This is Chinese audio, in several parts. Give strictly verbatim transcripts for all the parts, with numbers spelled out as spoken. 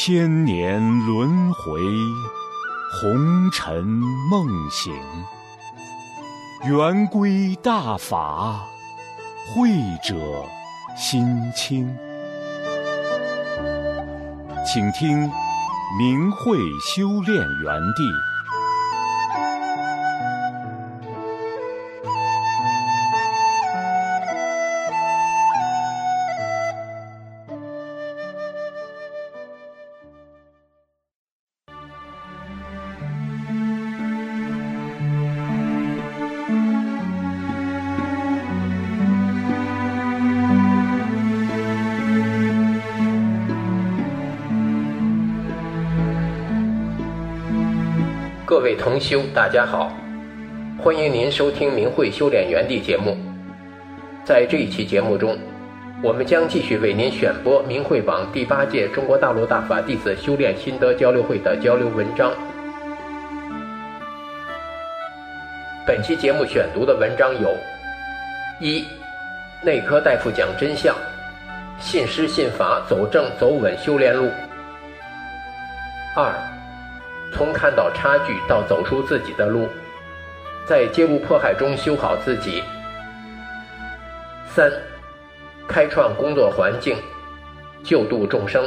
千年轮回，红尘梦醒。圆规大法，慧者心清。请听明慧修炼园地。 各位同修，大家好，欢迎您收听明慧修炼园地节目。在这一期节目中，我们将继续为您选播明慧网第八届中国大陆大法弟子修炼心得交流会的交流文章。本期节目选读的文章有：一、内科大夫讲真相，信师信法走正走稳修炼路；二、从看到差距到走出自己的路，在介入迫害中修好自己；三、开创工作环境，救度众生。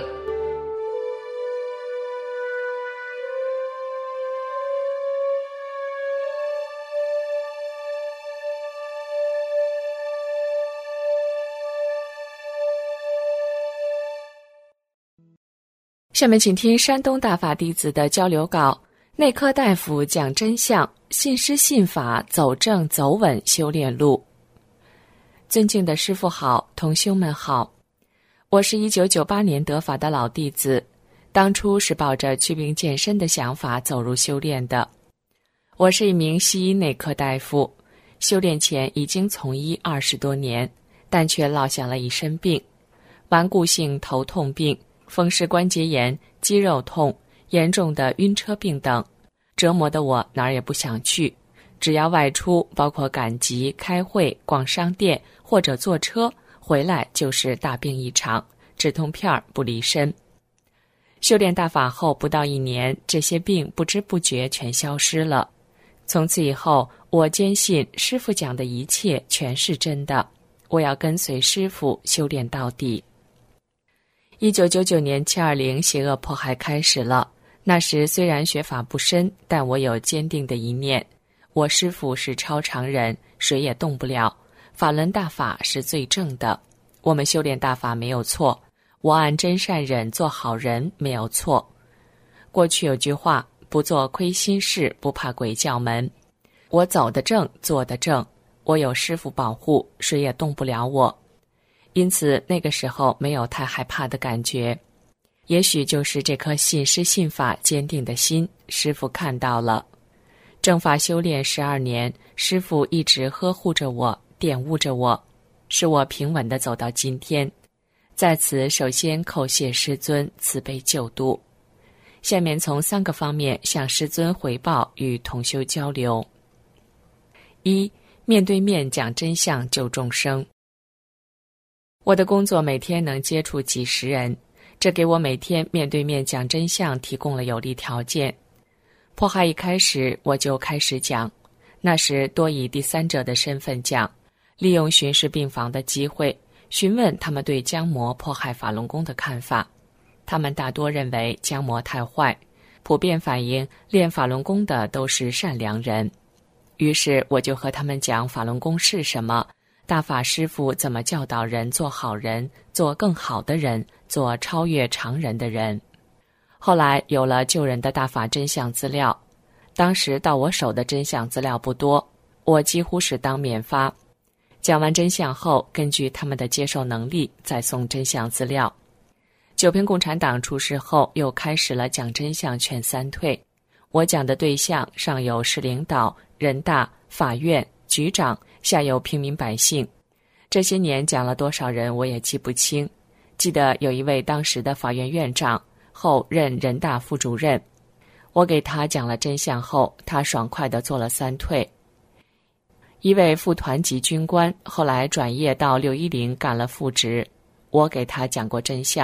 下面请听山东大法弟子的交流稿：内科大夫讲真相，信师信法走正走稳修炼路。尊敬的师父好，同修们好，我是一九九八年得法的老弟子，当初是抱着祛病健身的想法走入修炼的。我是一名西医内科大夫，修炼前已经从医二十多年，但却落下了一身病，顽固性头痛病、风湿关节炎、肌肉痛、严重的晕车病等，折磨得我哪儿也不想去，只要外出，包括赶集、开会、逛商店或者坐车，回来就是大病一场，止痛片不离身。修炼大法后不到一年，这些病不知不觉全消失了。从此以后，我坚信师父讲的一切全是真的，我要跟随师父修炼到底。一九九九年七二零邪恶迫害开始了，那时虽然学法不深，但我有坚定的一念，我师父是超常人，谁也动不了，法轮大法是最正的，我们修炼大法没有错，我按真善忍做好人没有错。过去有句话，不做亏心事，不怕鬼叫门。我走得正，做得正，我有师父保护，谁也动不了我。因此那个时候没有太害怕的感觉，也许就是这颗信师信法坚定的心，师父看到了。正法修炼十二年，师父一直呵护着我，玷污着我，使我平稳地走到今天。在此首先叩谢师尊慈悲救度。下面从三个方面向师尊回报与同修交流。一、面对面讲真相救众生。我的工作每天能接触几十人，这给我每天面对面讲真相提供了有利条件。迫害一开始我就开始讲，那时多以第三者的身份讲，利用巡视病房的机会，询问他们对姜魔迫害法轮功的看法。他们大多认为姜魔太坏，普遍反映练法轮功的都是善良人。于是我就和他们讲法轮功是什么，大法师父怎么教导人做好人，做更好的人，做超越常人的人。后来有了救人的大法真相资料，当时到我手的真相资料不多，我几乎是当面发。讲完真相后，根据他们的接受能力再送真相资料。九平共产党出事后，又开始了讲真相劝三退。我讲的对象上有市领导、人大、法院、局长，下有平民百姓。这些年讲了多少人我也记不清，记得有一位当时的法院院长，后任人大副主任。我给他讲了真相后，他爽快地做了三退。一位副团级军官后来转业到六一零干了副职，我给他讲过真相，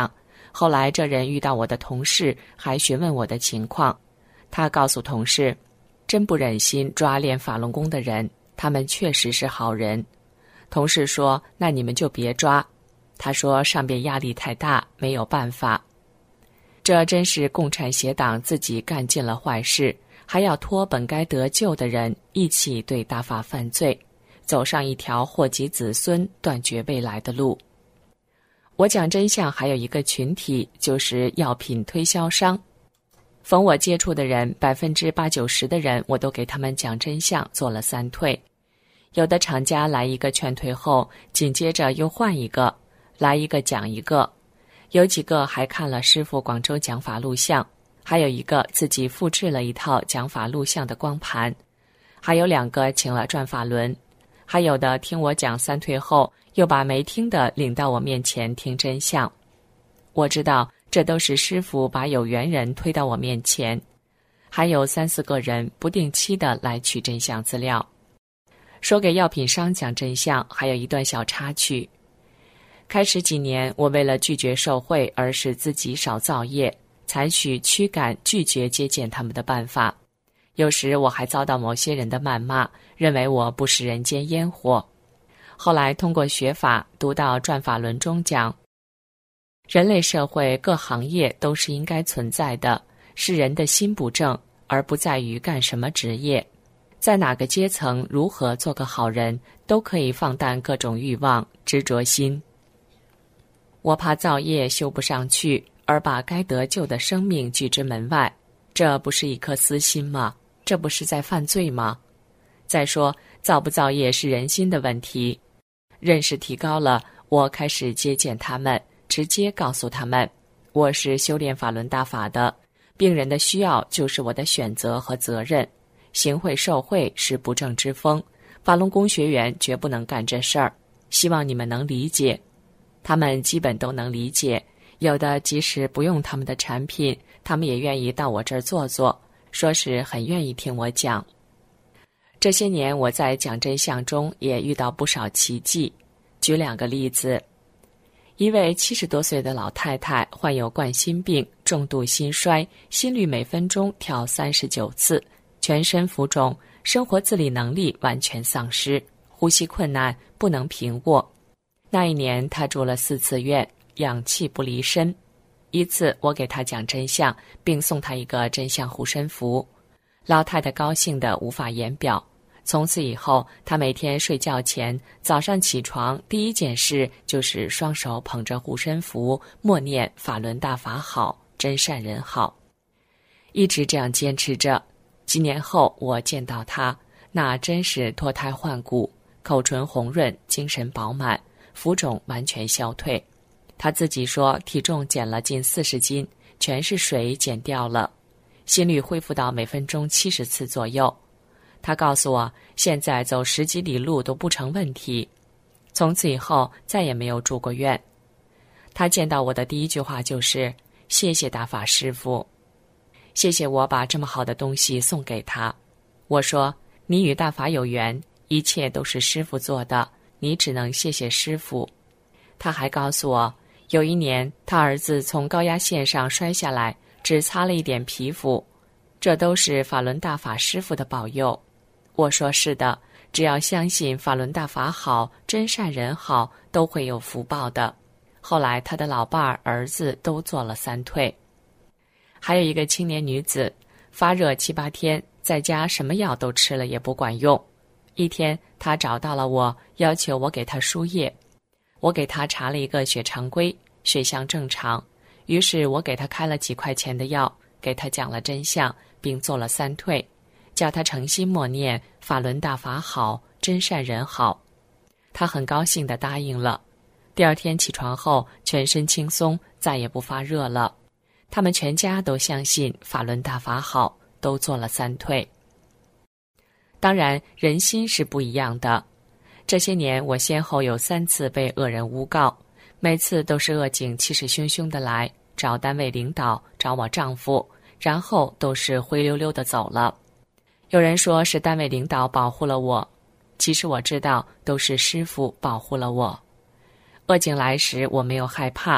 后来这人遇到我的同事，还询问我的情况。他告诉同事，真不忍心抓练法轮功的人，他们确实是好人。同事说，那你们就别抓。他说上边压力太大，没有办法。这真是共产邪党自己干尽了坏事，还要拖本该得救的人一起对大法犯罪，走上一条祸及子孙、断绝未来的路。我讲真相还有一个群体，就是药品推销商。逢我接触的人，百分之八九十的人，我都给他们讲真相，做了三退。有的厂家来一个劝退后，紧接着又换一个，来一个讲一个。有几个还看了师父广州讲法录像，还有一个自己复制了一套讲法录像的光盘，还有两个请了转法轮，还有的听我讲三退后，又把没听的领到我面前听真相。我知道这都是师父把有缘人推到我面前，还有三四个人不定期的来取真相资料。说给药品商讲真相，还有一段小插曲。开始几年，我为了拒绝受贿而使自己少造业，采取驱赶拒绝接见他们的办法。有时我还遭到某些人的谩骂，认为我不食人间烟火。后来通过学法，读到转法轮中讲，人类社会各行业都是应该存在的，是人的心不正，而不在于干什么职业。在哪个阶层如何做个好人，都可以放淡各种欲望、执着心。我怕造业修不上去，而把该得救的生命拒之门外，这不是一颗私心吗？这不是在犯罪吗？再说，造不造业是人心的问题。认识提高了，我开始接见他们，直接告诉他们，我是修炼法轮大法的，病人的需要就是我的选择和责任。行贿受贿是不正之风，法轮功学员绝不能干这事儿，希望你们能理解。他们基本都能理解，有的即使不用他们的产品，他们也愿意到我这儿坐坐，说是很愿意听我讲。这些年我在讲真相中也遇到不少奇迹，举两个例子。一位七十多岁的老太太患有冠心病，重度心衰，心率每分钟跳三十九次，全身浮肿，生活自理能力完全丧失，呼吸困难，不能平卧。那一年她住了四次院，氧气不离身。一次我给她讲真相，并送她一个真相护身符，老太太高兴得无法言表。从此以后，她每天睡觉前，早上起床第一件事就是双手捧着护身符，默念法轮大法好，真善人好，一直这样坚持着。几年后我见到她，那真是脱胎换骨，口唇红润，精神饱满，浮肿完全消退。她自己说体重减了近四十斤，全是水减掉了，心率恢复到每分钟七十次左右。她告诉我，现在走十几里路都不成问题。从此以后再也没有住过院。她见到我的第一句话就是谢谢大法师父，谢谢我把这么好的东西送给他。我说，你与大法有缘，一切都是师父做的，你只能谢谢师父。他还告诉我，有一年他儿子从高压线上摔下来，只擦了一点皮肤，这都是法轮大法师父的保佑。我说是的，只要相信法轮大法好，真善人好，都会有福报的。后来他的老伴儿、儿子都做了三退。还有一个青年女子，发热七八天，在家什么药都吃了也不管用。一天她找到了我，要求我给她输液。我给她查了一个血常规，血象正常，于是我给她开了几块钱的药，给她讲了真相，并做了三退，叫她诚心默念法轮大法好，真善人好。她很高兴地答应了。第二天起床后，全身轻松，再也不发热了。他们全家都相信法轮大法好，都做了三退。当然，人心是不一样的。这些年我先后有三次被恶人诬告，每次都是恶警气势汹汹的来找单位领导，找我丈夫，然后都是灰溜溜的走了。有人说是单位领导保护了我，其实我知道都是师父保护了我。恶警来时我没有害怕，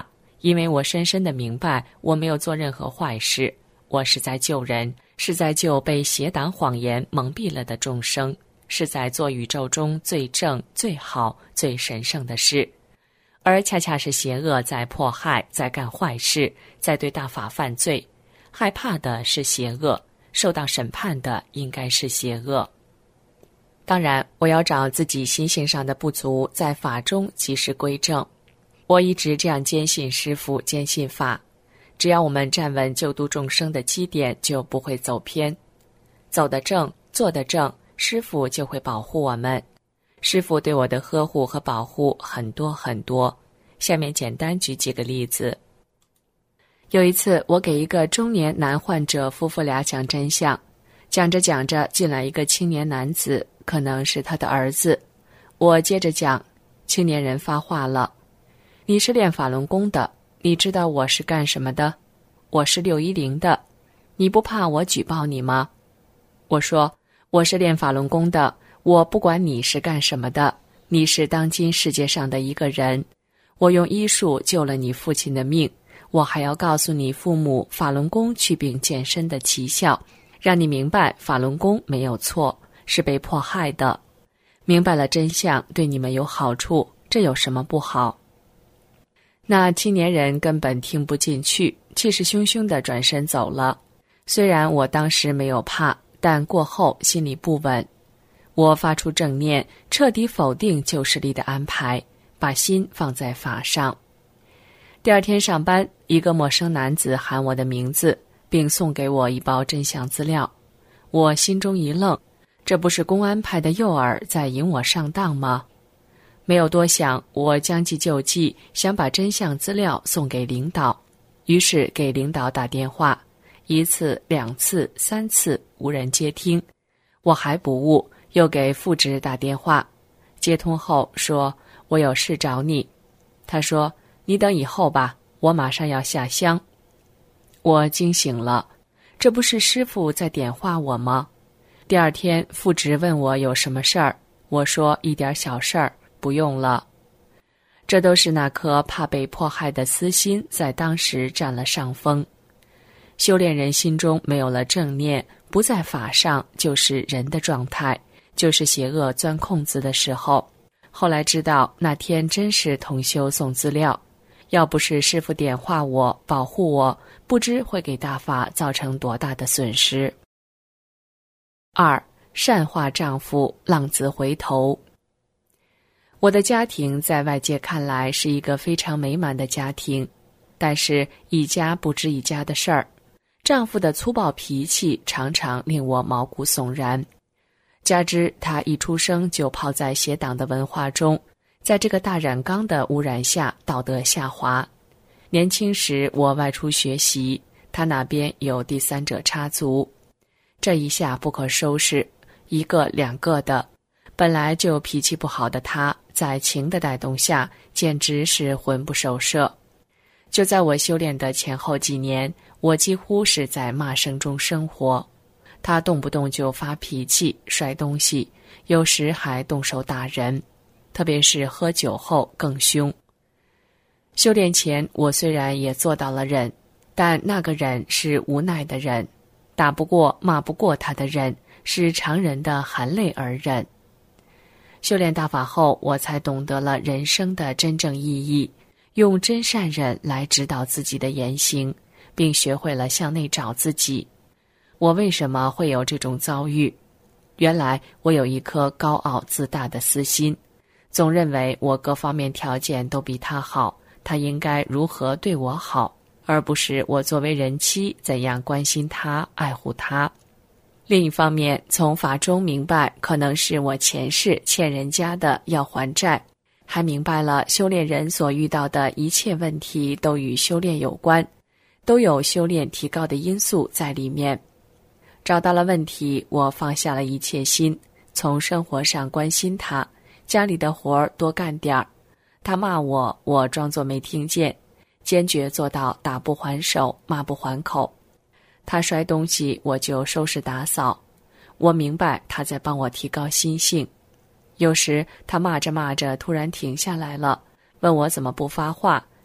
因为我深深地明白，我没有做任何坏事，我是在救人，是在救被邪党谎言蒙蔽了的众生，是在做宇宙中最正、最好、最神圣的事。而恰恰是邪恶在迫害，在干坏事，在对大法犯罪。害怕的是邪恶，受到审判的应该是邪恶。当然，我要找自己心性上的不足，在法中及时归正。我一直这样坚信师父，坚信法。只要我们站稳救度众生的基点，就不会走偏。走得正，做得正，师父就会保护我们。师父对我的呵护和保护很多很多。下面简单举几个例子。有一次，我给一个中年男患者夫妇俩讲真相，讲着讲着，进来一个青年男子，可能是他的儿子。我接着讲，青年人发话了：“你是练法轮功的，你知道我是干什么的？我是六一零的，你不怕我举报你吗？”我说：“我是练法轮功的，我不管你是干什么的，你是当今世界上的一个人。我用医术救了你父亲的命。”我还要告诉你父母法轮功祛病健身的奇效，让你明白法轮功没有错，是被迫害的。明白了真相，对你们有好处，这有什么不好？那青年人根本听不进去，气势汹汹地转身走了。虽然我当时没有怕，但过后心里不稳。我发出正念，彻底否定旧势力的安排，把心放在法上。第二天上班，一个陌生男子喊我的名字，并送给我一包真相资料。我心中一愣，这不是公安派的诱饵在引我上当吗？没有多想，我将计就计，想把真相资料送给领导。于是给领导打电话，一次、两次、三次，无人接听。我还不悟，又给副职打电话，接通后说：“我有事找你。”他说：“你等以后吧，我马上要下乡。”我惊醒了，这不是师父在点化我吗？第二天副职问我有什么事儿，我说一点小事儿，不用了。这都是那颗怕被迫害的私心在当时占了上风。修炼人心中没有了正念，不在法上，就是人的状态，就是邪恶钻空子的时候。后来知道那天真是同修送资料，要不是师父点化我，保护我，不知会给大法造成多大的损失。二，善化丈夫，浪子回头。我的家庭在外界看来是一个非常美满的家庭，但是一家不知一家的事儿。丈夫的粗暴脾气常常令我毛骨悚然，加之他一出生就泡在邪党的文化中，在这个大染缸的污染下，道德下滑。年轻时我外出学习，他那边有第三者插足，这一下不可收拾，一个两个的。本来就脾气不好的他，在情的带动下，简直是魂不守舍。就在我修炼的前后几年，我几乎是在骂声中生活。他动不动就发脾气，摔东西，有时还动手打人，特别是喝酒后更凶。修炼前，我虽然也做到了忍，但那个忍是无奈的忍，打不过、骂不过他的忍，是常人的含泪而忍。修炼大法后，我才懂得了人生的真正意义，用真善忍来指导自己的言行，并学会了向内找自己。我为什么会有这种遭遇？原来我有一颗高傲自大的私心，总认为我各方面条件都比他好，他应该如何对我好，而不是我作为人妻怎样关心他、爱护他。另一方面，从法中明白，可能是我前世欠人家的要还债，还明白了修炼人所遇到的一切问题都与修炼有关，都有修炼提高的因素在里面。找到了问题，我放下了一切心，从生活上关心他，家里的活儿多干点儿。他骂我，我装作没听见，坚决做到打不还手，骂不还口。他摔东西，我就收拾打扫。我明白他在帮我提高心性。有时他骂着骂着突然停下来了，问我怎么不发话，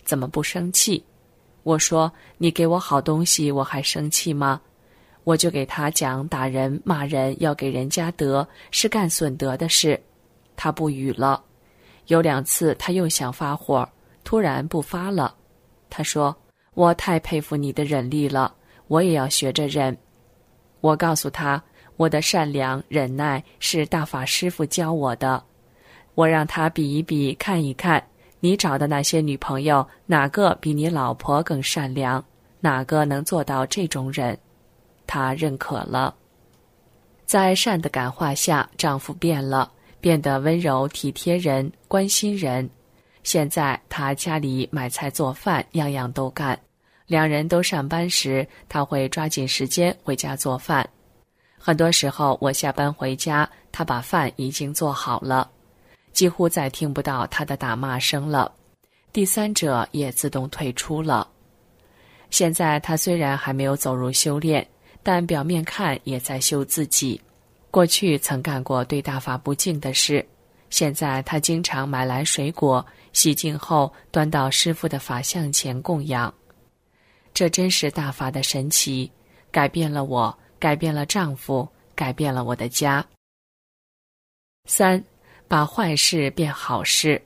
怎么不生气？我说，你给我好东西，我还生气吗？我就给他讲打人骂人要给人家得，是干损德的事。他不语了。有两次他又想发火，突然不发了。他说，我太佩服你的忍力了，我也要学着忍。我告诉他，我的善良忍耐是大法师父教我的。我让他比一比，看一看你找的那些女朋友，哪个比你老婆更善良，哪个能做到这种忍。他认可了。在善的感化下，丈夫变了，变得温柔体贴人，关心人。现在他家里买菜做饭，样样都干。两人都上班时，他会抓紧时间回家做饭。很多时候我下班回家，他把饭已经做好了，几乎再听不到他的打骂声了。第三者也自动退出了。现在他虽然还没有走入修炼，但表面看也在修自己。过去曾干过对大法不敬的事，现在他经常买来水果，洗净后端到师父的法像前供养。这真是大法的神奇，改变了我，改变了丈夫，改变了我的家。三，把坏事变好事。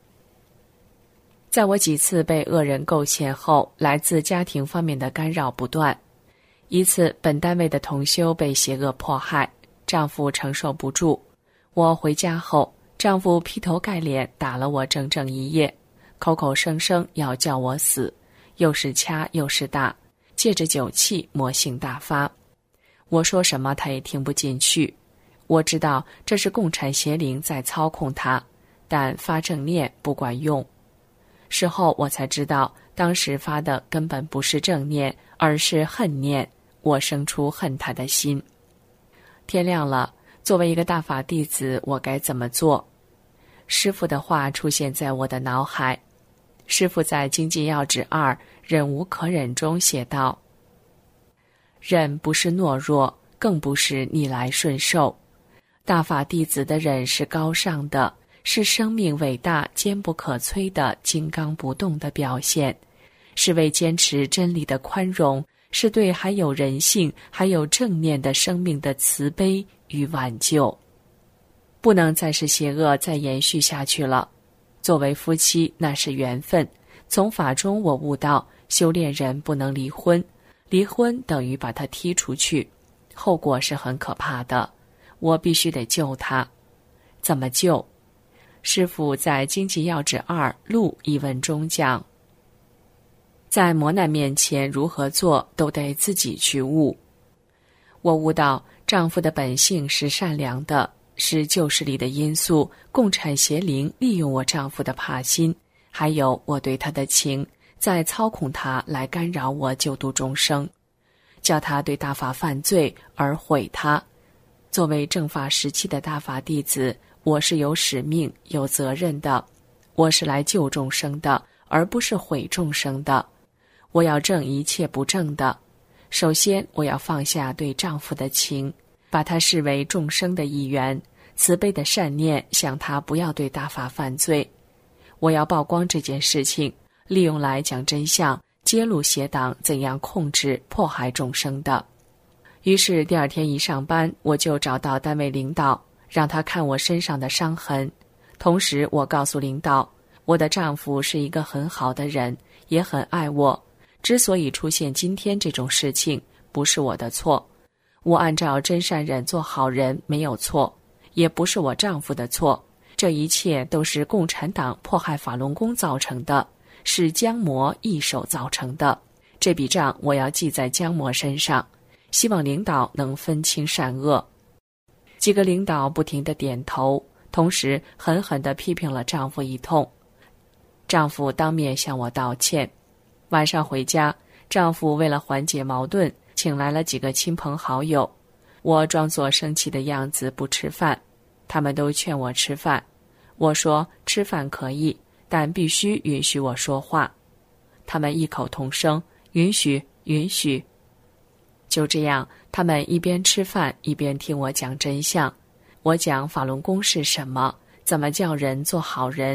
在我几次被恶人构陷后，来自家庭方面的干扰不断。一次，本单位的同修被邪恶迫害，丈夫承受不住。我回家后，丈夫劈头盖脸打了我整整一夜，口口声声要叫我死，又是掐又是打，借着酒气魔性大发。我说什么他也听不进去。我知道这是共产邪灵在操控他，但发正念不管用。事后我才知道，当时发的根本不是正念，而是恨念。我生出恨他的心。天亮了，作为一个大法弟子，我该怎么做？师父的话出现在我的脑海。师父在《经济要旨二忍无可忍》中写道：忍不是懦弱，更不是逆来顺受。大法弟子的忍是高尚的，是生命伟大坚不可摧的金刚不动的表现，是为坚持真理的宽容，是对还有人性还有正念的生命的慈悲与挽救。不能再是邪恶再延续下去了。作为夫妻，那是缘分。从法中我悟到，修炼人不能离婚，离婚等于把他踢出去，后果是很可怕的。我必须得救他。怎么救？师父在《经济要旨二录》一文中讲，在磨难面前如何做都得自己去悟。我悟到丈夫的本性是善良的，是旧势力的因素，共产邪灵利用我丈夫的怕心，还有我对他的情，在操控他来干扰我救度众生，叫他对大法犯罪而毁他。作为正法时期的大法弟子，我是有使命有责任的，我是来救众生的，而不是毁众生的。我要正一切不正的。首先我要放下对丈夫的情，把他视为众生的一员，慈悲的善念想他不要对大法犯罪。我要曝光这件事情，利用来讲真相，揭露邪党怎样控制迫害众生的。于是第二天一上班，我就找到单位领导，让他看我身上的伤痕。同时我告诉领导，我的丈夫是一个很好的人，也很爱我，之所以出现今天这种事情，不是我的错。我按照真善忍做好人没有错，也不是我丈夫的错，这一切都是共产党迫害法轮功造成的，是江魔一手造成的。这笔账我要记在江魔身上，希望领导能分清善恶。几个领导不停地点头，同时狠狠地批评了丈夫一通。丈夫当面向我道歉。晚上回家，丈夫为了缓解矛盾，请来了几个亲朋好友。我装作生气的样子不吃饭，他们都劝我吃饭。我说吃饭可以，但必须允许我说话。他们异口同声，允许，允许。就这样，他们一边吃饭一边听我讲真相。我讲法轮功是什么，怎么叫人做好人，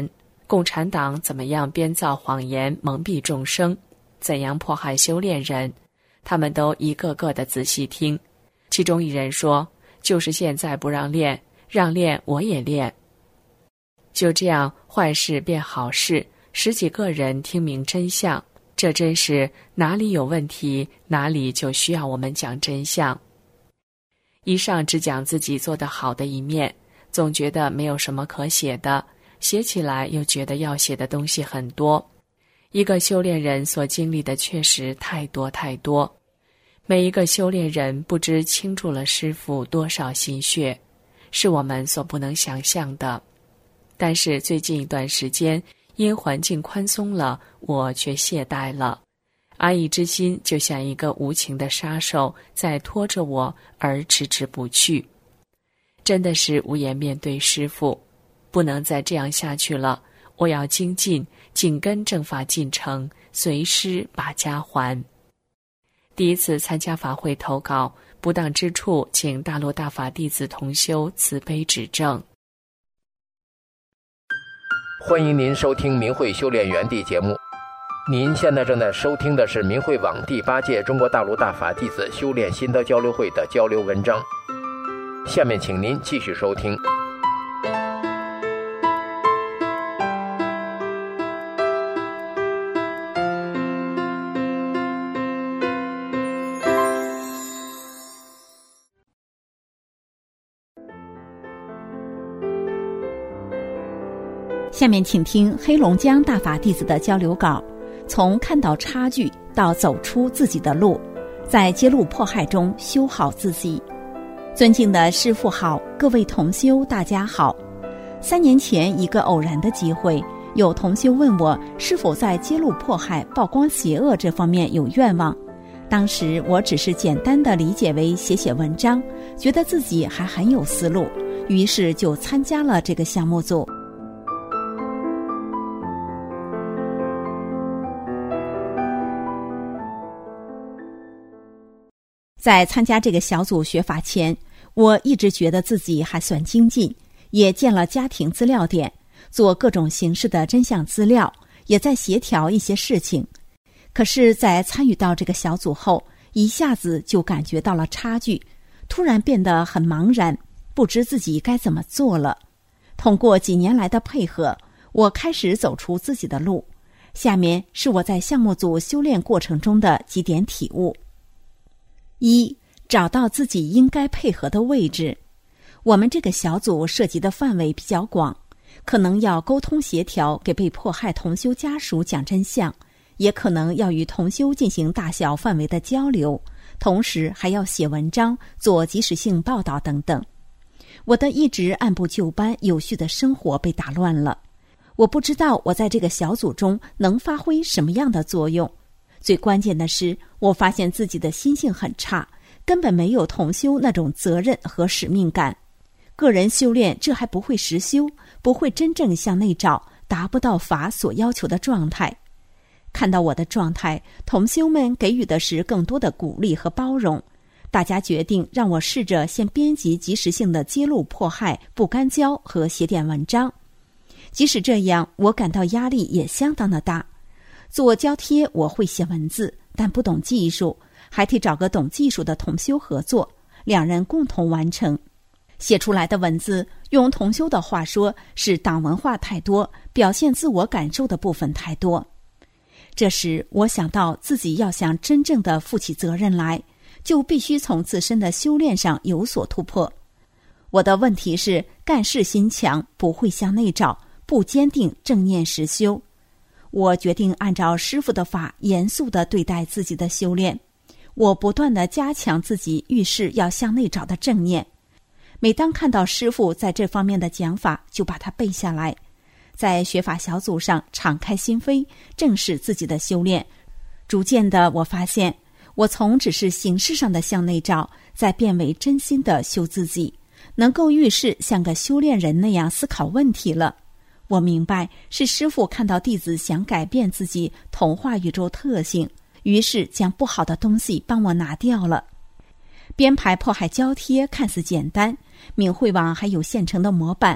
共产党怎么样编造谎言蒙蔽众生，怎样迫害修炼人，他们都一个个的仔细听。其中一人说，就是现在不让练，让练我也练。就这样，坏事变好事，十几个人听明真相，这真是哪里有问题，哪里就需要我们讲真相。一上只讲自己做得好的一面，总觉得没有什么可写的，写起来又觉得要写的东西很多。一个修炼人所经历的确实太多太多，每一个修炼人不知倾注了师父多少心血，是我们所不能想象的。但是最近一段时间，因环境宽松了，我却懈怠了。安逸之心就像一个无情的杀手，在拖着我而迟迟不去。真的是无颜面对师父，不能再这样下去了。我要精进，紧跟正法进程，随师把家还。第一次参加法会投稿，不当之处，请大陆大法弟子同修慈悲指正。 欢迎您收听明慧修炼园地节目。您现在正在收听的是明慧网第八届中国大陆大法弟子修炼心得交流会的交流文章。下面请您继续收听。 下面请听黑龙江大法弟子的交流稿，从看到差距到走出自己的路，在揭露迫害中修好自己。尊敬的师父好，各位同修大家好。三年前一个偶然的机会，有同修问我是否在揭露迫害、曝光邪恶这方面有愿望。当时我只是简单的理解为写写文章，觉得自己还很有思路，于是就参加了这个项目组。在参加这个小组学法前，我一直觉得自己还算精进，也建了家庭资料点，做各种形式的真相资料，也在协调一些事情。可是在参与到这个小组后，一下子就感觉到了差距，突然变得很茫然，不知自己该怎么做了。通过几年来的配合，我开始走出自己的路。下面是我在项目组修炼过程中的几点体悟。一、找到自己应该配合的位置。我们这个小组涉及的范围比较广，可能要沟通协调，给被迫害同修家属讲真相，也可能要与同修进行大小范围的交流，同时还要写文章，做及时性报道等等。我的一直按部就班有序的生活被打乱了，我不知道我在这个小组中能发挥什么样的作用。最关键的是，我发现自己的心性很差，根本没有同修那种责任和使命感。个人修炼这还不会实修，不会真正向内找，达不到法所要求的状态。看到我的状态，同修们给予的是更多的鼓励和包容。大家决定让我试着先编辑及时性的揭露迫害、不干胶和写点文章。即使这样，我感到压力也相当的大。做胶贴我会写文字，但不懂技术，还得找个懂技术的同修合作，两人共同完成。写出来的文字，用同修的话说，是党文化太多，表现自我感受的部分太多。这时我想到自己要想真正的负起责任来，就必须从自身的修炼上有所突破。我的问题是干事心强，不会向内找，不坚定正念实修。我决定按照师父的法，严肃地对待自己的修炼。我不断地加强自己遇事要向内找的正念。每当看到师父在这方面的讲法，就把它背下来。在学法小组上敞开心扉，正视自己的修炼。逐渐的，我发现我从只是形式上的向内找，再变为真心的修自己，能够遇事像个修炼人那样思考问题了。我明白是师父看到弟子想改变自己同化宇宙特性，于是将不好的东西帮我拿掉了。编排迫害胶贴看似简单，明慧网还有现成的模板，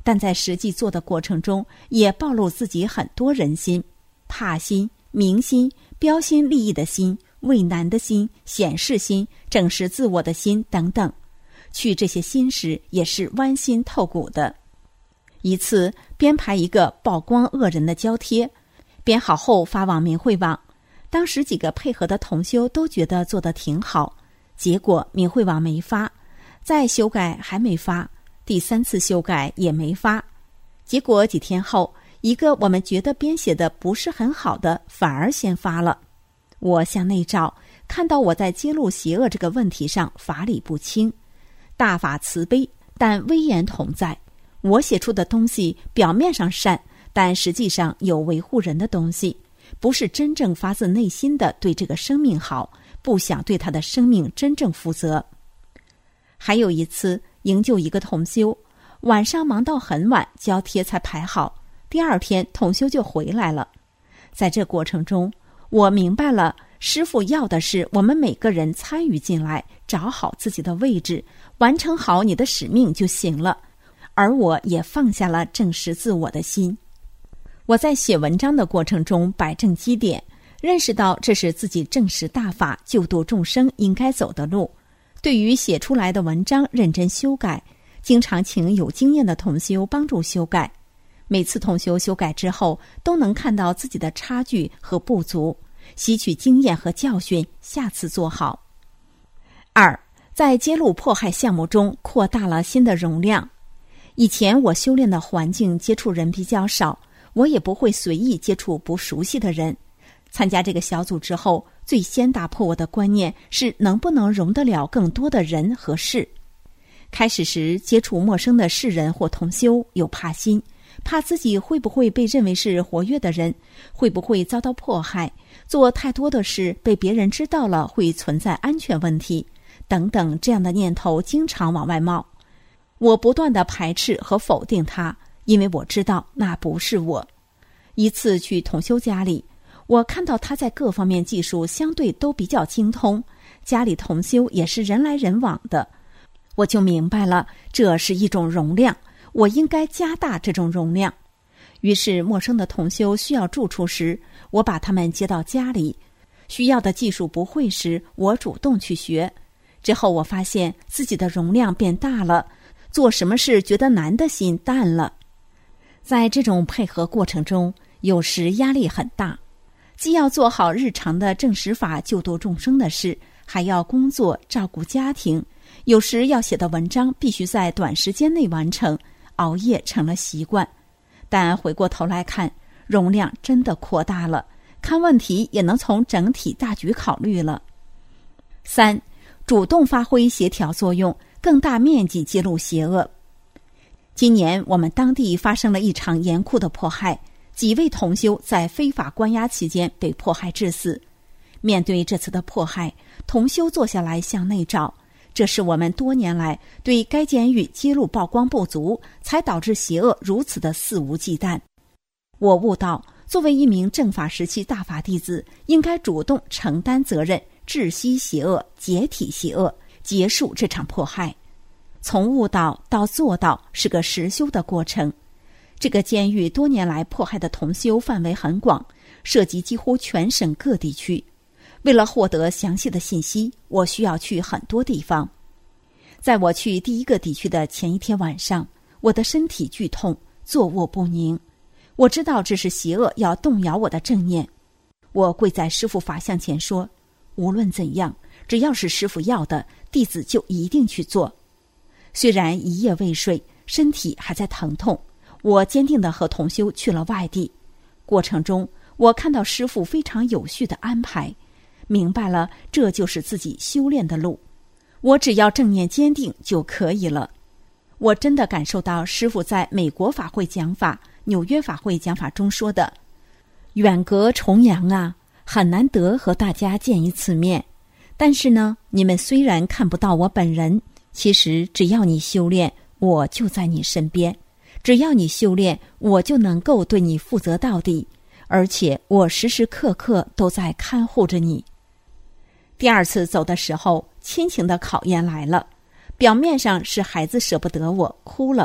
但在实际做的过程中，也暴露自己很多人心，怕心、明心、标新立异的心、畏难的心、显示心、证实自我的心等等。去这些心时也是剜心透骨的。一次编排一个曝光恶人的胶贴，编好后发往明慧网，当时几个配合的同修都觉得做得挺好，结果明慧网没发，再修改还没发，第三次修改也没发。结果几天后，一个我们觉得编写的不是很好的反而先发了。我向内照，看到我在揭露邪恶这个问题上法理不清，大法慈悲，但威严同在。我写出的东西表面上善，但实际上有维护人的东西，不是真正发自内心的对这个生命好，不想对他的生命真正负责。还有一次营救一个同修，晚上忙到很晚，胶贴才排好，第二天同修就回来了。在这过程中，我明白了，师父要的是我们每个人参与进来，找好自己的位置，完成好你的使命就行了。而我也放下了证实自我的心。我在写文章的过程中摆正基点，认识到这是自己证实大法救度众生应该走的路。对于写出来的文章认真修改，经常请有经验的同修帮助修改。每次同修修改之后，都能看到自己的差距和不足，吸取经验和教训，下次做好。二，在揭露迫害项目中扩大了心的容量。以前我修炼的环境接触人比较少，我也不会随意接触不熟悉的人。参加这个小组之后，最先打破我的观念是能不能容得了更多的人和事。开始时接触陌生的世人或同修，有怕心，怕自己会不会被认为是活跃的人，会不会遭到迫害，做太多的事被别人知道了会存在安全问题等等，这样的念头经常往外冒。我不断地排斥和否定它，因为我知道那不是我。一次去同修家里，我看到他在各方面技术相对都比较精通，家里同修也是人来人往的，我就明白了，这是一种容量，我应该加大这种容量。于是陌生的同修需要住处时，我把他们接到家里，需要的技术不会时，我主动去学。之后我发现自己的容量变大了，做什么事觉得难的心淡了。在这种配合过程中，有时压力很大，既要做好日常的证实法救度众生的事，还要工作照顾家庭，有时要写的文章必须在短时间内完成，熬夜成了习惯。但回过头来看，容量真的扩大了，看问题也能从整体大局考虑了。三，主动发挥协调作用，更大面积揭露邪恶。今年我们当地发生了一场严酷的迫害，几位同修在非法关押期间被迫害致死。面对这次的迫害，同修坐下来向内照，这是我们多年来对该监狱揭露曝光不足，才导致邪恶如此的肆无忌惮。我悟到，作为一名正法时期大法弟子，应该主动承担责任，窒息邪恶，解体邪恶，结束这场迫害。从悟道到做到是个实修的过程。这个监狱多年来迫害的同修范围很广，涉及几乎全省各地区。为了获得详细的信息，我需要去很多地方。在我去第一个地区的前一天晚上，我的身体剧痛，坐卧不宁。我知道这是邪恶要动摇我的正念。我跪在师父法像前说，无论怎样，只要是师父要的，弟子就一定去做。虽然一夜未睡，身体还在疼痛，我坚定地和同修去了外地。过程中，我看到师父非常有序的安排，明白了这就是自己修炼的路，我只要正念坚定就可以了。我真的感受到师父在美国法会讲法、纽约法会讲法中说的，远隔重洋啊，很难得和大家见一次面，但是呢，你们虽然看不到我本人，其实只要你修炼，我就在你身边，只要你修炼，我就能够对你负责到底，而且我时时刻刻都在看护着你。第二次走的时候，亲情的考验来了，表面上是孩子舍不得我哭了，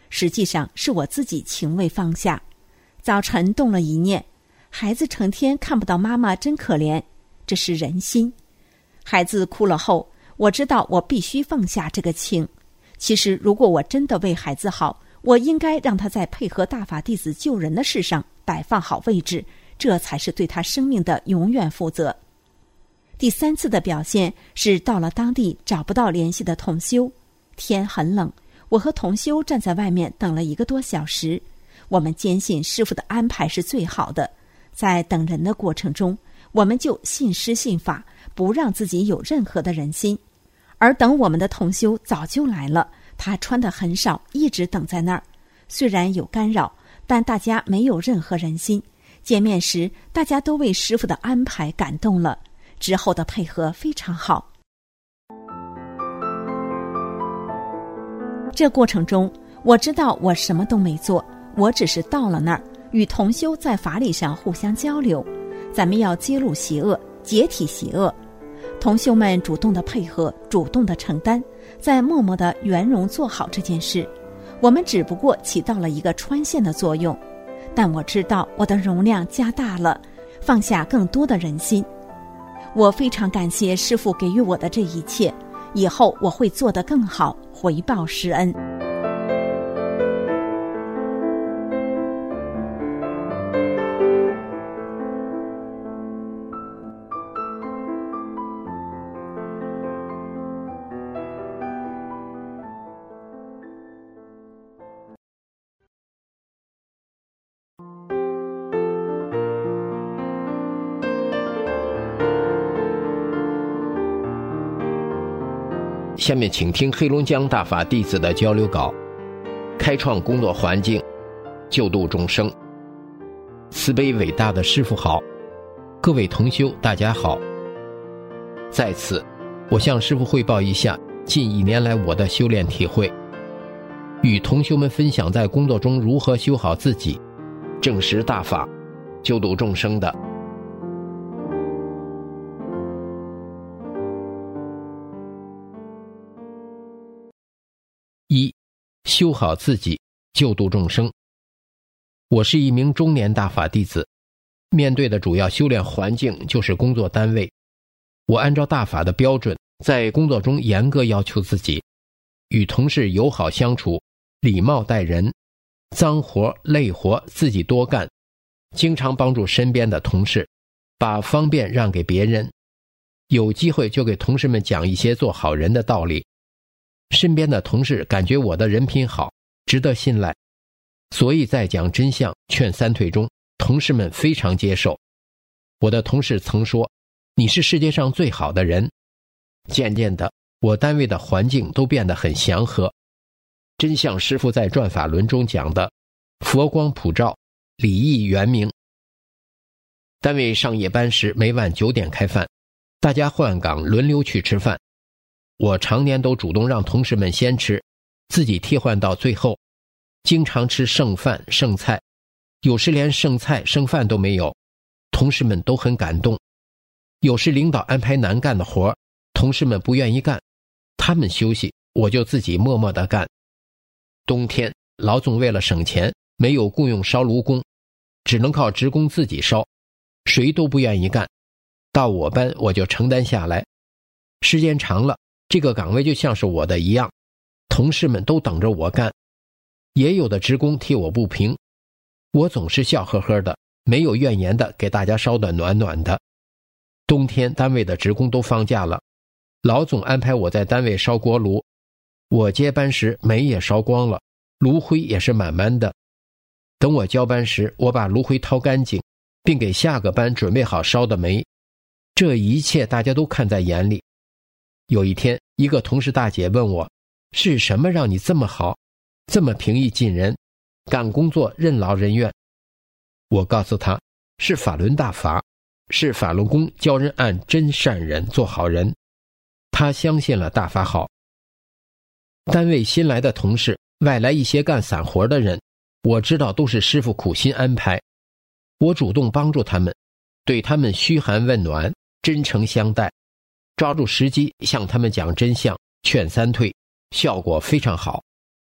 实际上是我自己情未放下。早晨动了一念，孩子成天看不到妈妈真可怜，这是人心。孩子哭了后，我知道我必须放下这个情。其实如果我真的为孩子好，我应该让他在配合大法弟子救人的事上摆放好位置，这才是对他生命的永远负责。第三次的表现是到了当地找不到联系的同修，天很冷，我和同修站在外面等了一个多小时。我们坚信师父的安排是最好的，在等人的过程中，我们就信师信法，不让自己有任何的人心。而等我们的同修早就来了，他穿得很少，一直等在那儿。虽然有干扰，但大家没有任何人心。见面时，大家都为师父的安排感动了，之后的配合非常好。这过程中，我知道我什么都没做，我只是到了那儿，与同修在法理上互相交流。咱们要揭露邪恶，解体邪恶。同修们主动的配合，主动的承担，在默默的圆融做好这件事。我们只不过起到了一个穿线的作用，但我知道我的容量加大了，放下更多的人心。我非常感谢师父给予我的这一切，以后我会做得更好，回报师恩。 下面请听黑龙江大法弟子的交流稿：开创工作环境，救度众生。慈悲伟大的师父好，各位同修大家好。在此，我向师父汇报一下近一年来我的修炼体会，与同修们分享在工作中如何修好自己，证实大法，救度众生的。一、修好自己，救度众生。我是一名中年大法弟子，面对的主要修炼环境就是工作单位。我按照大法的标准，在工作中严格要求自己，与同事友好相处，礼貌待人，脏活累活自己多干，经常帮助身边的同事，把方便让给别人，有机会就给同事们讲一些做好人的道理。身边的同事感觉我的人品好，值得信赖，所以在讲真相劝三退中，同事们非常接受。我的同事曾说，你是世界上最好的人。渐渐的，我单位的环境都变得很祥和。真相师父在转法轮中讲的，佛光普照，礼义圆明。单位上夜班时，每晚九点开饭，大家换岗轮流去吃饭。我常年都主动让同事们先吃，自己替换到最后，经常吃剩饭剩菜，有时连剩菜剩饭都没有，同事们都很感动。有时领导安排难干的活，同事们不愿意干，他们休息，我就自己默默地干。冬天老总为了省钱，没有雇佣烧炉工，只能靠职工自己烧，谁都不愿意干，到我班我就承担下来。时间长了，这个岗位就像是我的一样，同事们都等着我干。也有的职工替我不平，我总是笑呵呵的，没有怨言的给大家烧得暖暖的。冬天单位的职工都放假了，老总安排我在单位烧锅炉，我接班时煤也烧光了，炉灰也是满满的。等我交班时，我把炉灰掏干净，并给下个班准备好烧的煤。这一切大家都看在眼里。有一天，一个同事大姐问我，是什么让你这么好，这么平易近人，干工作任劳任怨？我告诉她，是法轮大法，是法轮功教人按真善人做好人。她相信了大法好。单位新来的同事，外来一些干散活的人，我知道都是师父苦心安排，我主动帮助他们，对他们嘘寒问暖，真诚相待，抓住时机向他们讲真相，劝三退，效果非常好。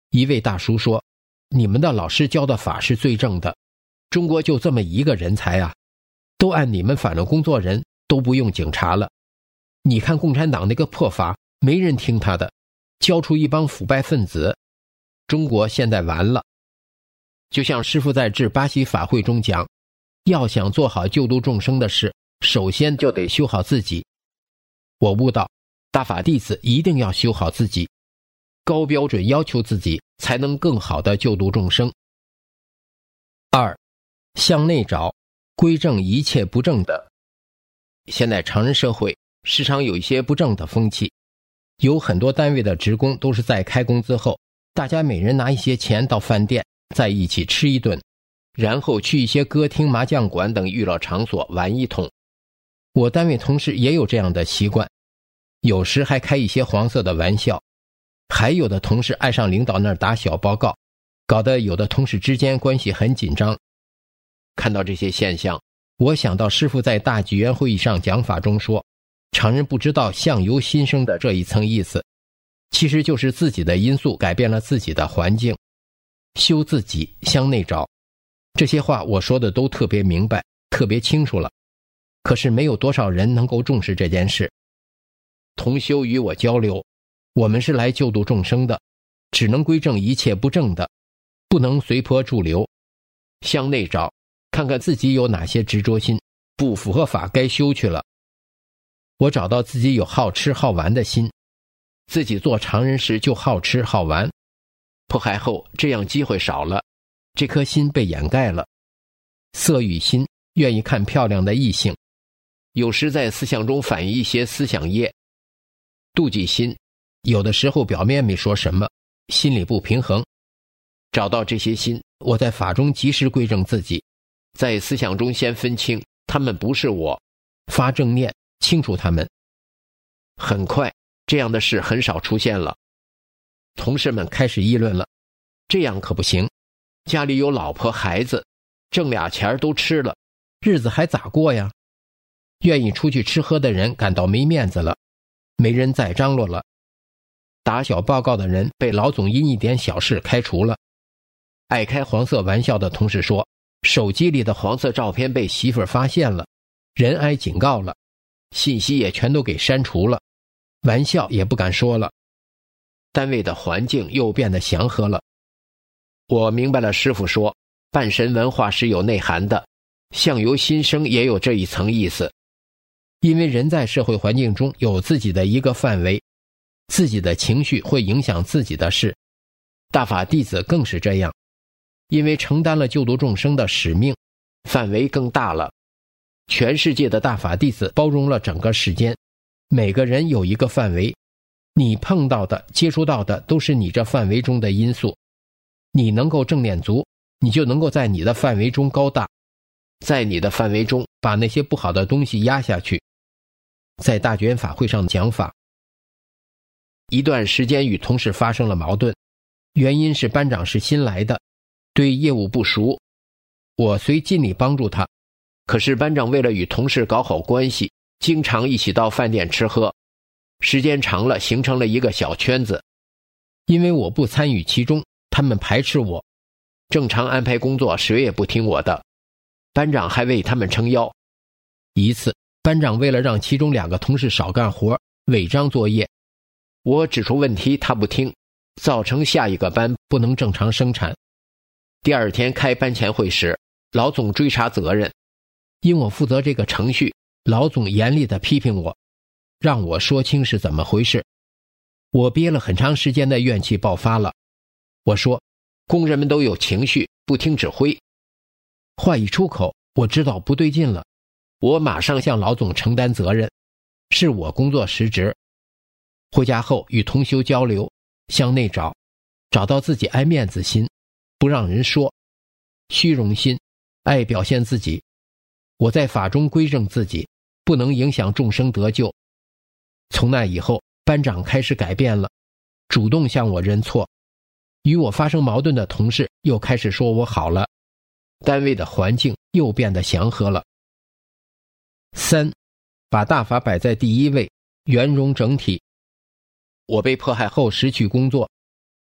一位大叔说，你们的老师教的法是最正的，中国就这么一个人才啊，都按你们反了工作人，都不用警察了。你看共产党那个破法，没人听他的，教出一帮腐败分子，中国现在完了。就像师父在致巴西法会中讲，要想做好救度众生的事，首先就得修好自己。我悟到，大法弟子一定要修好自己，高标准要求自己，才能更好地救度众生。二，向内找，归正一切不正的。现在常人社会时常有一些不正的风气，有很多单位的职工都是在开工资后，大家每人拿一些钱到饭店，在一起吃一顿，然后去一些歌厅、麻将馆等娱乐场所玩一通。我单位同事也有这样的习惯，有时还开一些黄色的玩笑。还有的同事爱上领导那儿打小报告，搞得有的同事之间关系很紧张。看到这些现象，我想到师父在大纪元会议上讲法中说，常人不知道相由心生的这一层意思，其实就是自己的因素改变了自己的环境，修自己，向内找。这些话我说的都特别明白，特别清楚了，可是没有多少人能够重视这件事。同修与我交流，我们是来救度众生的，只能归正一切不正的，不能随波逐流，向内找，看看自己有哪些执着心，不符合法该修去了。我找到自己有好吃好玩的心，自己做常人时就好吃好玩，迫害后这样机会少了，这颗心被掩盖了。色欲心，愿意看漂亮的异性，有时在思想中反映一些思想业。妒忌心，有的时候表面没说什么，心里不平衡。找到这些心，我在法中及时归正自己，在思想中先分清他们不是我，发正念清除他们。很快这样的事很少出现了。同事们开始议论了，这样可不行，家里有老婆孩子，挣俩钱都吃了，日子还咋过呀？愿意出去吃喝的人感到没面子了，没人再张罗了。打小报告的人被老总因一点小事开除了。爱开黄色玩笑的同事说，手机里的黄色照片被媳妇儿发现了，人挨警告了，信息也全都给删除了，玩笑也不敢说了。单位的环境又变得祥和了。我明白了师父说，半神文化是有内涵的，相由心生也有这一层意思。因为人在社会环境中有自己的一个范围，自己的情绪会影响自己的事。大法弟子更是这样，因为承担了救度众生的使命，范围更大了。全世界的大法弟子包容了整个世间，每个人有一个范围，你碰到的接触到的都是你这范围中的因素。你能够正念足，你就能够在你的范围中高大，在你的范围中把那些不好的东西压下去。在大觉法会上讲法，一段时间与同事发生了矛盾，原因是班长是新来的，对业务不熟，我虽尽力帮助他，可是班长为了与同事搞好关系，经常一起到饭店吃喝，时间长了形成了一个小圈子。因为我不参与其中，他们排斥我，正常安排工作谁也不听我的，班长还为他们撑腰。一次班长为了让其中两个同事少干活，违章作业，我指出问题他不听，造成下一个班不能正常生产。第二天开班前会时，老总追查责任，因我负责这个程序，老总严厉地批评我，让我说清是怎么回事。我憋了很长时间的怨气爆发了，我说工人们都有情绪，不听指挥。话一出口，我知道不对劲了，我马上向老总承担责任，是我工作失职。回家后与同修交流，向内找，找到自己爱面子心，不让人说，虚荣心，爱表现自己。我在法中归正自己，不能影响众生得救。从那以后，班长开始改变了，主动向我认错，与我发生矛盾的同事又开始说我好了，单位的环境又变得祥和了。三，把大法摆在第一位，圆融整体。我被迫害后失去工作，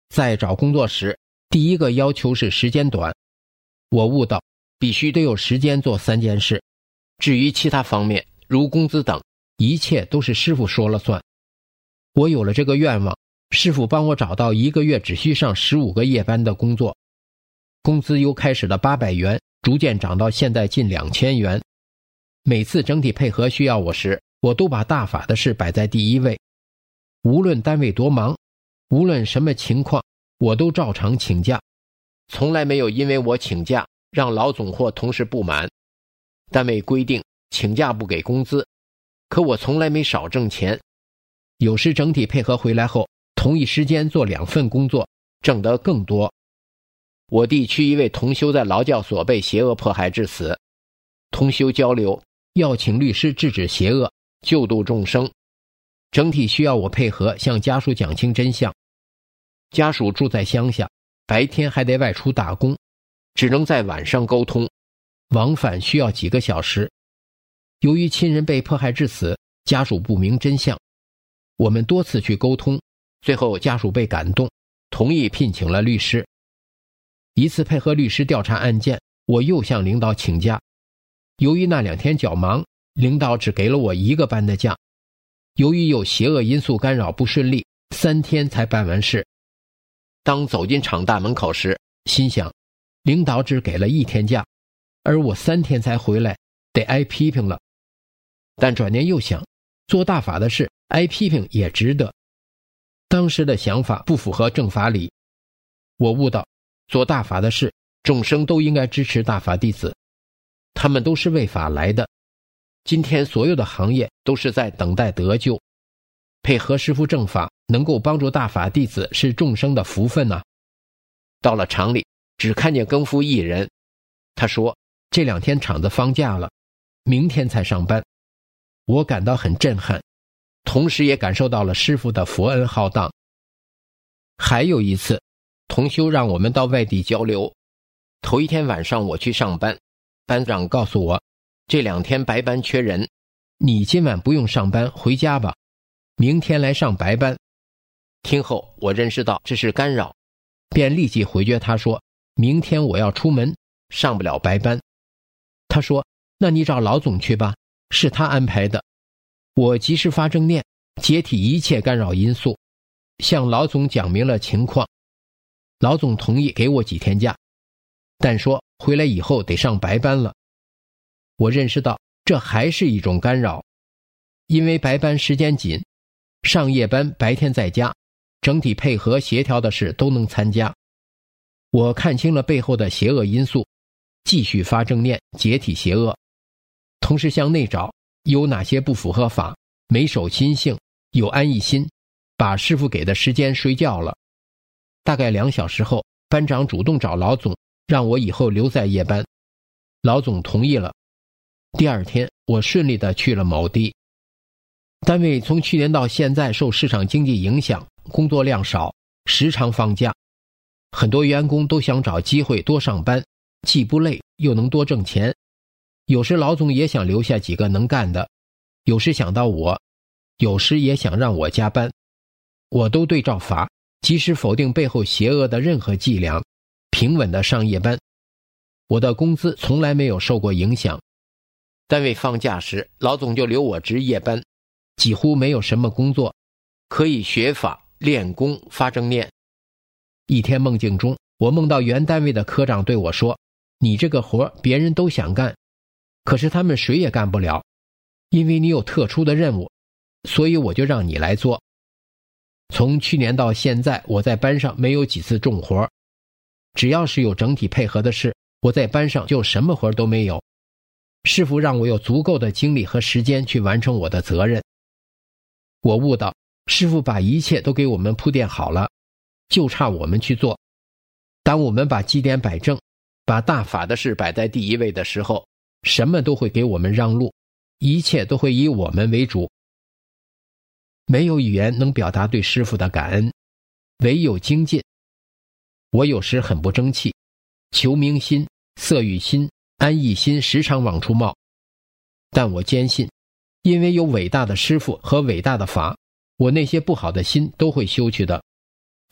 在找工作时，第一个要求是时间短。我悟到，必须得有时间做三件事。至于其他方面，如工资等，一切都是师傅说了算。我有了这个愿望，师傅帮我找到一个月只需上十五个夜班的工作，工资由开始的八百元逐渐涨到现在近两千元。每次整体配合需要我时，我都把大法的事摆在第一位。无论单位多忙，无论什么情况，我都照常请假，从来没有因为我请假让老总或同事不满。单位规定请假不给工资，可我从来没少挣钱。有时整体配合回来后，同一时间做两份工作，挣得更多。我地区一位同修在劳教所被邪恶迫害致死，同修交流要请律师制止邪恶，救度众生。整体需要我配合向家属讲清真相。家属住在乡下，白天还得外出打工，只能在晚上沟通，往返需要几个小时。由于亲人被迫害致死，家属不明真相，我们多次去沟通，最后家属被感动，同意聘请了律师。一次配合律师调查案件，我又向领导请假。由于那两天较忙，领导只给了我一个班的假。由于有邪恶因素干扰不顺利，三天才办完事。当走进厂大门口时，心想，领导只给了一天假，而我三天才回来，得挨批评了。但转念又想，做大法的事，挨批评也值得。当时的想法不符合正法理。我悟到，做大法的事，众生都应该支持大法弟子，他们都是为法来的。今天所有的行业都是在等待得救，配合师父正法，能够帮助大法弟子是众生的福分啊。到了厂里，只看见更夫一人，他说这两天厂子放假了，明天才上班。我感到很震撼，同时也感受到了师父的佛恩浩荡。还有一次，同修让我们到外地交流，头一天晚上我去上班，班长告诉我，这两天白班缺人，你今晚不用上班，回家吧，明天来上白班。听后我认识到这是干扰，便立即回绝他说，明天我要出门，上不了白班。他说，那你找老总去吧，是他安排的。我及时发正念，解体一切干扰因素，向老总讲明了情况。老总同意给我几天假，但说回来以后得上白班了。我认识到这还是一种干扰，因为白班时间紧，上夜班白天在家，整体配合协调的事都能参加。我看清了背后的邪恶因素，继续发正念解体邪恶，同时向内找有哪些不符合法，没守心性，有安逸心，把师父给的时间睡觉了。大概两小时后，班长主动找老总，让我以后留在夜班。老总同意了。第二天，我顺利地去了某地。单位从去年到现在受市场经济影响，工作量少，时常放假。很多员工都想找机会多上班，既不累又能多挣钱。有时老总也想留下几个能干的，有时想到我，有时也想让我加班。我都对照法，及时否定背后邪恶的任何伎俩，平稳地上夜班。我的工资从来没有受过影响。单位放假时，老总就留我值夜班，几乎没有什么工作，可以学法、练功、发正念。一天梦境中，我梦到原单位的科长对我说，你这个活别人都想干，可是他们谁也干不了，因为你有特殊的任务，所以我就让你来做。从去年到现在，我在班上没有几次重活，只要是有整体配合的事，我在班上就什么活都没有。师父让我有足够的精力和时间去完成我的责任。我悟到，师父把一切都给我们铺垫好了，就差我们去做。当我们把基点摆正，把大法的事摆在第一位的时候，什么都会给我们让路，一切都会以我们为主。没有语言能表达对师父的感恩，唯有精进。我有时很不争气，求名心、色欲心、安逸心时常往出冒，但我坚信，因为有伟大的师父和伟大的法，我那些不好的心都会修去的。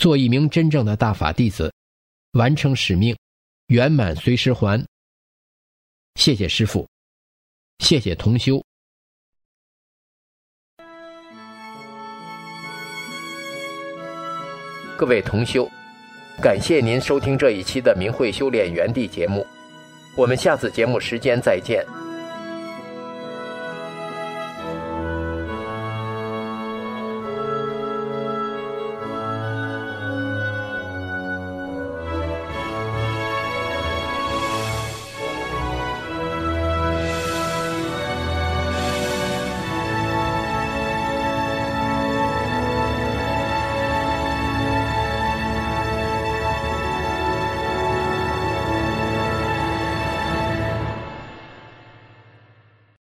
做一名真正的大法弟子，完成使命，圆满随时还。谢谢师父，谢谢同修。 各位同修，感谢您收听这一期的明慧修炼园地节目，我们下次节目时间再见。